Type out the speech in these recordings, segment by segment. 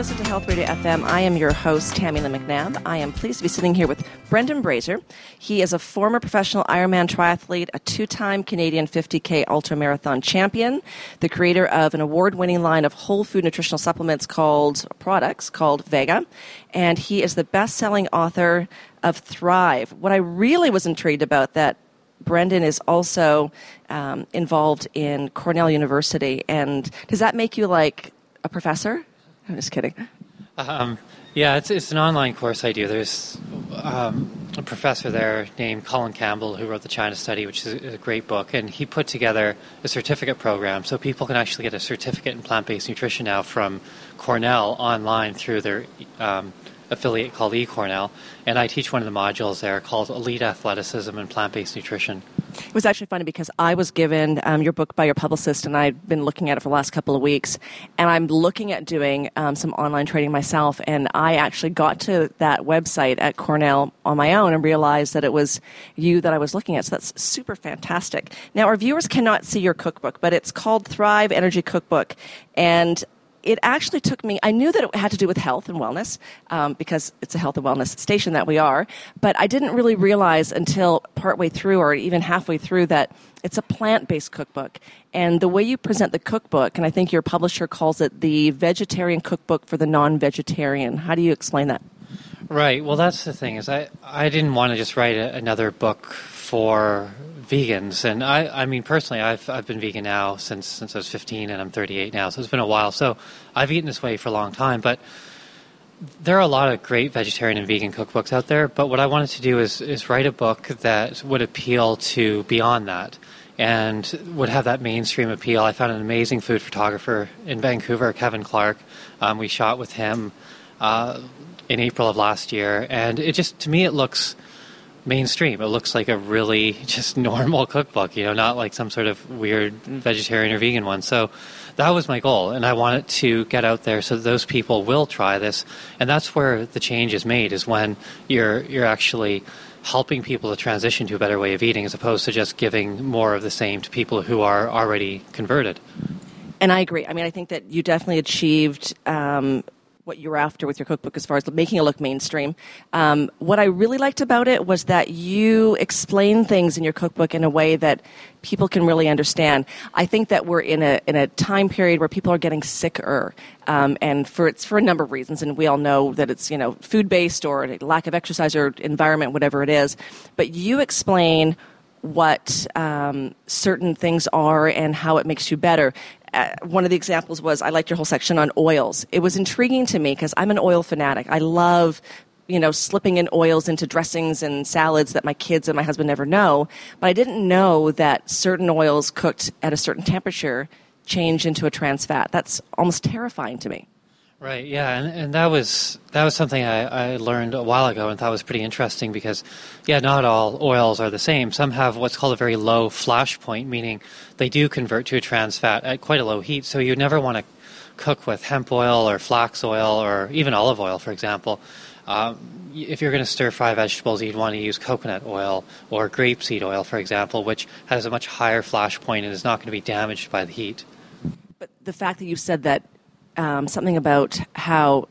listening to Health Radio FM. I am your host, Tammy Lynn McNabb. I am pleased to be sitting here with Brendan Brazier. He is a former professional Ironman triathlete, a two-time Canadian 50K ultramarathon champion, the creator of an award-winning line of whole food nutritional supplements called Vega, and he is the best-selling author of Thrive. What I really was intrigued about that Brendan is also involved in Cornell University, and does that make you like a professor? I'm just kidding. Yeah, it's an online course I do. There's a professor there named Colin Campbell who wrote the China Study, which is a great book, and he put together a certificate program so people can actually get a certificate in plant-based nutrition now from Cornell online through their affiliate called eCornell, and I teach one of the modules there called Elite Athleticism and Plant-Based Nutrition. It was actually funny because I was given your book by your publicist, and I've been looking at it for the last couple of weeks, and I'm looking at doing some online training myself, and I actually got to that website at Cornell on my own and realized that it was you that I was looking at, so that's super fantastic. Now, our viewers cannot see your cookbook, but it's called Thrive Energy Cookbook, and it actually took me, I knew that it had to do with health and wellness because it's a health and wellness station that we are, but I didn't really realize until partway through or even halfway through that it's a plant-based cookbook. And the way you present the cookbook, and I think your publisher calls it the vegetarian cookbook for the non-vegetarian. How do you explain that? Right. Well, that's the thing is I didn't want to just write another book for vegans, and I mean personally, I've been vegan now since I was 15, and I'm 38 now, so it's been a while. So I've eaten this way for a long time, but there are a lot of great vegetarian and vegan cookbooks out there. But what I wanted to do is write a book that would appeal to beyond that and would have that mainstream appeal. I found an amazing food photographer in Vancouver, Kevin Clark. We shot with him in April of last year, and it just, to me, it looks mainstream. It looks like a really just normal cookbook, not like some sort of weird vegetarian or vegan one. So that was my goal, and I want it to get out there so that those people will try this. And that's where the change is made, is when you're actually helping people to transition to a better way of eating as opposed to just giving more of the same to people who are already converted. And I agree. I mean, I think that you definitely achieved what you were after with your cookbook as far as making it look mainstream. What I really liked about it was that you explain things in your cookbook in a way that people can really understand. I think that we're in a time period where people are getting sicker, and it's for a number of reasons, and we all know that it's food-based or lack of exercise or environment, whatever it is. But you explain what certain things are and how it makes you better. One of the examples was, I liked your whole section on oils. It was intriguing to me because I'm an oil fanatic. I love, slipping in oils into dressings and salads that my kids and my husband never know. But I didn't know that certain oils cooked at a certain temperature change into a trans fat. That's almost terrifying to me. Right, yeah, and that was something I learned a while ago and thought was pretty interesting because, not all oils are the same. Some have what's called a very low flash point, meaning they do convert to a trans fat at quite a low heat. So you never want to cook with hemp oil or flax oil or even olive oil, for example. If you're going to stir-fry vegetables, you'd want to use coconut oil or grapeseed oil, for example, which has a much higher flash point and is not going to be damaged by the heat. But the fact that you said that something about how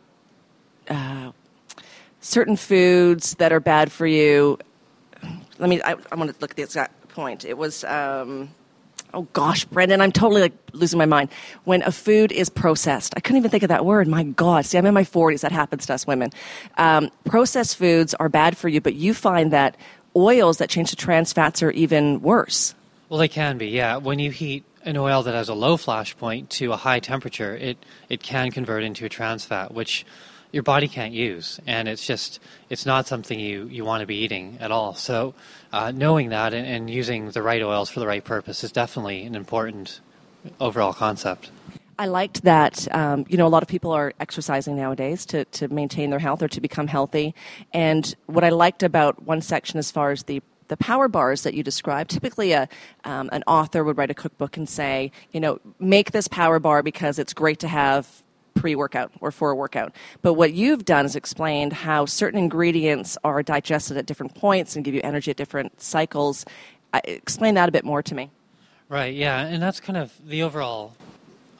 certain foods that are bad for you. I want to look at the exact point. It was, oh gosh, Brendan, I'm totally losing my mind. When a food is processed, I couldn't even think of that word. My God, see, I'm in my 40s. That happens to us women. Processed foods are bad for you, but you find that oils that change to trans fats are even worse. Well, they can be, yeah. When you heat an oil that has a low flash point to a high temperature, it can convert into a trans fat, which your body can't use. And it's not something you want to be eating at all. So knowing that and using the right oils for the right purpose is definitely an important overall concept. I liked that, a lot of people are exercising nowadays to maintain their health or to become healthy. And what I liked about one section as far as the power bars that you described, typically an author would write a cookbook and say, make this power bar because it's great to have pre-workout or for a workout. But what you've done is explained how certain ingredients are digested at different points and give you energy at different cycles. Explain that a bit more to me. Right, yeah, and that's kind of the overall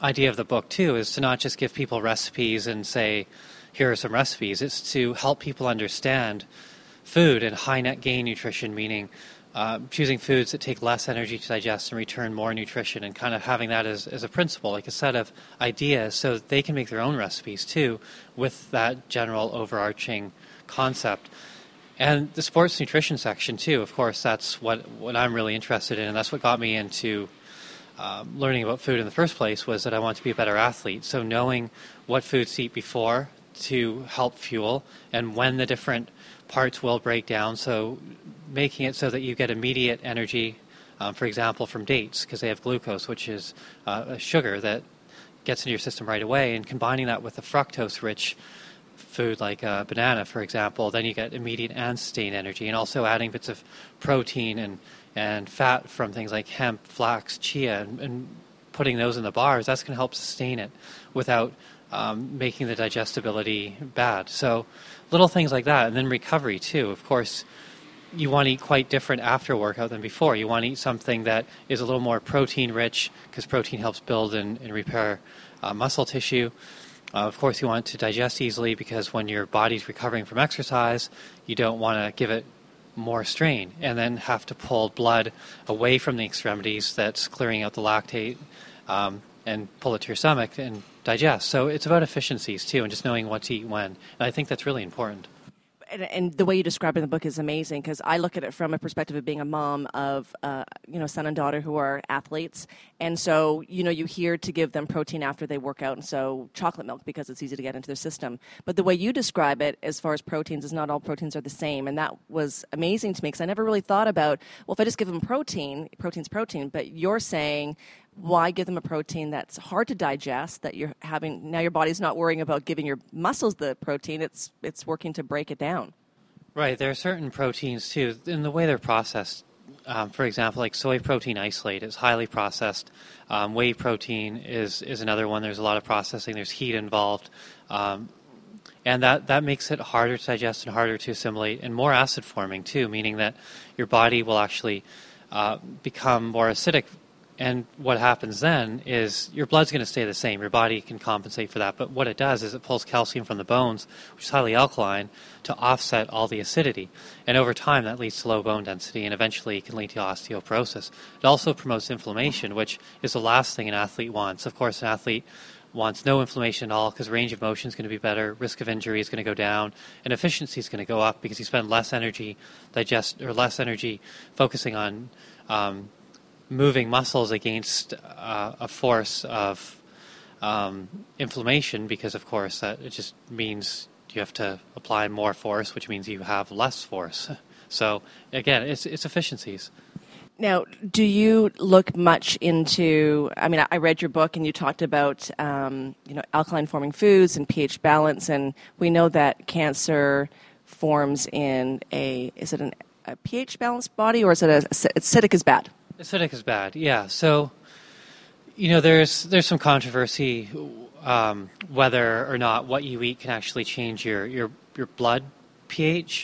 idea of the book, too, is to not just give people recipes and say, here are some recipes. It's to help people understand food and high net gain nutrition, meaning choosing foods that take less energy to digest and return more nutrition, and kind of having that as a principle, like a set of ideas, so that they can make their own recipes, too, with that general overarching concept. And the sports nutrition section, too, of course, that's what I'm really interested in, and that's what got me into learning about food in the first place, was that I want to be a better athlete. So knowing what foods to eat before to help fuel, and when the different parts will break down, so making it so that you get immediate energy, for example, from dates, because they have glucose, which is a sugar that gets into your system right away, and combining that with a fructose-rich food like a banana, for example, then you get immediate and sustained energy, and also adding bits of protein and fat from things like hemp, flax, chia, and putting those in the bars, that's going to help sustain it without making the digestibility bad. So little things like that. And then recovery, too. Of course, you want to eat quite different after a workout than before. You want to eat something that is a little more protein-rich, because protein helps build and repair muscle tissue. Of course, you want it to digest easily, because when your body's recovering from exercise, you don't want to give it more strain and then have to pull blood away from the extremities that's clearing out the lactate and pull it to your stomach and digest. So it's about efficiencies, too, and just knowing what to eat when. And I think that's really important. And the way you describe it in the book is amazing, because I look at it from a perspective of being a mom of, son and daughter who are athletes. And so, you hear to give them protein after they work out, and so chocolate milk, because it's easy to get into their system. But the way you describe it, as far as proteins, is not all proteins are the same. And that was amazing to me, because I never really thought about, well, if I just give them protein's protein. But you're saying, why give them a protein that's hard to digest, that you're having, now your body's not worrying about giving your muscles the protein, it's working to break it down. Right, there are certain proteins too, in the way they're processed. For example, like soy protein isolate is highly processed. Whey protein is another one. There's a lot of processing, there's heat involved. And that makes it harder to digest and harder to assimilate, and more acid forming too, meaning that your body will actually become more acidic. And what happens then is your blood's going to stay the same. Your body can compensate for that. But what it does is it pulls calcium from the bones, which is highly alkaline, to offset all the acidity. And over time, that leads to low bone density, and eventually it can lead to osteoporosis. It also promotes inflammation, which is the last thing an athlete wants. Of course, an athlete wants no inflammation at all, because range of motion is going to be better, risk of injury is going to go down, and efficiency is going to go up, because you spend less energy focusing on moving muscles against a force of inflammation, because, of course, that it just means you have to apply more force, which means you have less force. So, again, it's efficiencies. Now, do you look much into, I read your book and you talked about, alkaline-forming foods and pH balance, and we know that cancer forms in is it a pH-balanced body, or is it acidic is bad? Acidic is bad, yeah. So, there's some controversy whether or not what you eat can actually change your blood pH.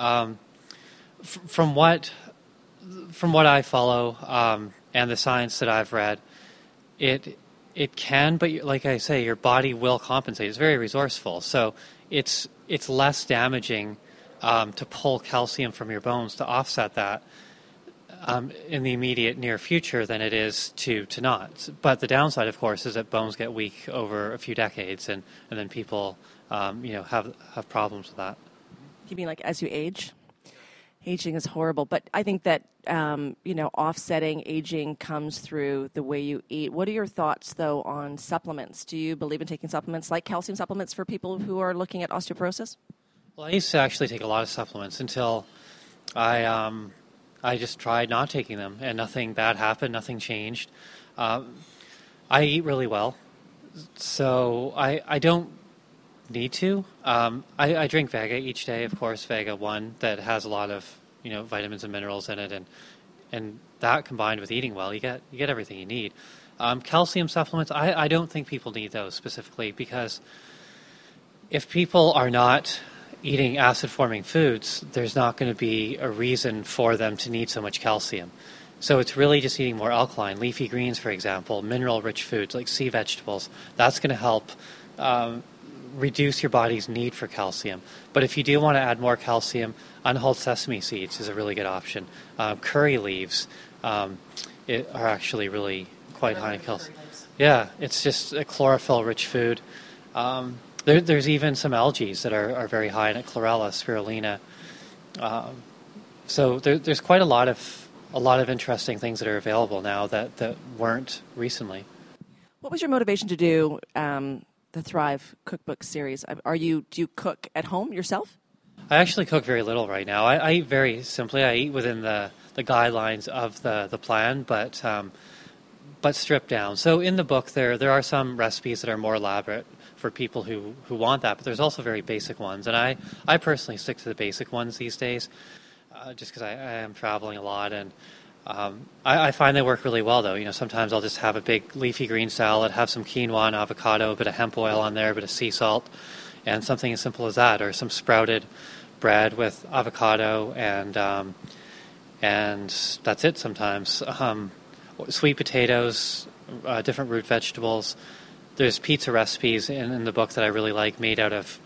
From what I follow and the science that I've read, it can, but like I say, your body will compensate. It's very resourceful, so it's less damaging to pull calcium from your bones to offset that in the immediate near future than it is to not. But the downside, of course, is that bones get weak over a few decades, and then people have problems with that. You mean like as you age? Aging is horrible, but I think that offsetting aging comes through the way you eat. What are your thoughts, though, on supplements? Do you believe in taking supplements like calcium supplements for people who are looking at osteoporosis? Well, I used to actually take a lot of supplements until I just tried not taking them, and nothing bad happened, nothing changed. I eat really well, so I don't need to. I drink Vega each day, of course, Vega 1, that has a lot of vitamins and minerals in it, and that combined with eating well, you get everything you need. Calcium supplements, I don't think people need those specifically, because if people are not eating acid-forming foods, there's not going to be a reason for them to need so much calcium. So it's really just eating more alkaline. Leafy greens, for example, mineral-rich foods like sea vegetables. That's going to help reduce your body's need for calcium. But if you do want to add more calcium, unhulled sesame seeds is a really good option. Curry leaves are actually really quite high in calcium. Yeah, it's just a chlorophyll-rich food. There's even some algae that are very high in it, chlorella, spirulina. So there's quite a lot of interesting things that are available now that weren't recently. What was your motivation to do the Thrive cookbook series? Do you cook at home yourself? I actually cook very little right now. I eat very simply. I eat within the guidelines of the plan, but stripped down. So in the book, there are some recipes that are more elaborate for people who want that, but there's also very basic ones. And I personally stick to the basic ones these days, just because I am traveling a lot, and I find they work really well, though. You know, sometimes I'll just have a big leafy green salad, have some quinoa and avocado, a bit of hemp oil on there, a bit of sea salt, and something as simple as that, or some sprouted bread with avocado, and that's it sometimes. Sweet potatoes, different root vegetables. There's pizza recipes in the book that I really like, made out of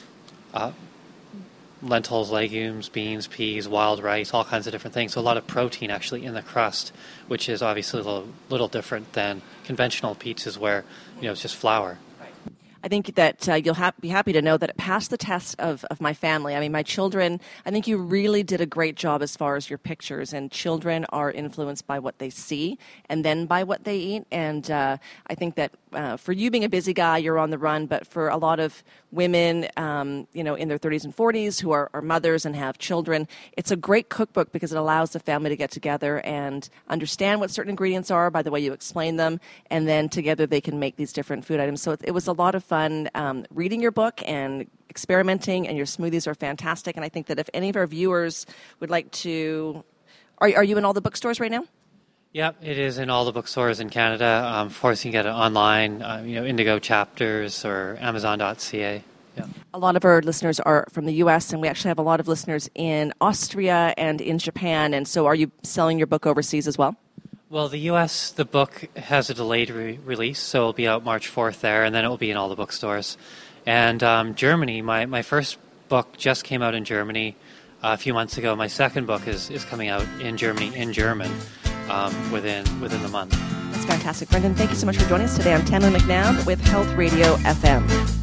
lentils, legumes, beans, peas, wild rice, all kinds of different things. So a lot of protein actually in the crust, which is obviously a little different than conventional pizzas where, it's just flour. I think that you'll be happy to know that it passed the test of my family. I mean, my children, I think you really did a great job as far as your pictures, and children are influenced by what they see and then by what they eat. And I think that for you being a busy guy, you're on the run, but for a lot of women, in their 30s and 40s who are mothers and have children, it's a great cookbook because it allows the family to get together and understand what certain ingredients are by the way you explain them, and then together they can make these different food items. So it was a lot of fun reading your book and experimenting, and your smoothies are fantastic. And I think that if any of our viewers would like to... Are you in all the bookstores right now? Yep, it is in all the bookstores in Canada. Of course, you can get it online, Indigo Chapters or Amazon.ca. Yeah. A lot of our listeners are from the U.S., and we actually have a lot of listeners in Austria and in Japan. And so are you selling your book overseas as well? Well, the U.S., the book has a delayed release, so it'll be out March 4th there, and then it will be in all the bookstores. And Germany, my first book just came out in Germany a few months ago. My second book is coming out in Germany in German within the month. That's fantastic. Brendan, thank you so much for joining us today. I'm Tammy McNabb with Health Radio FM.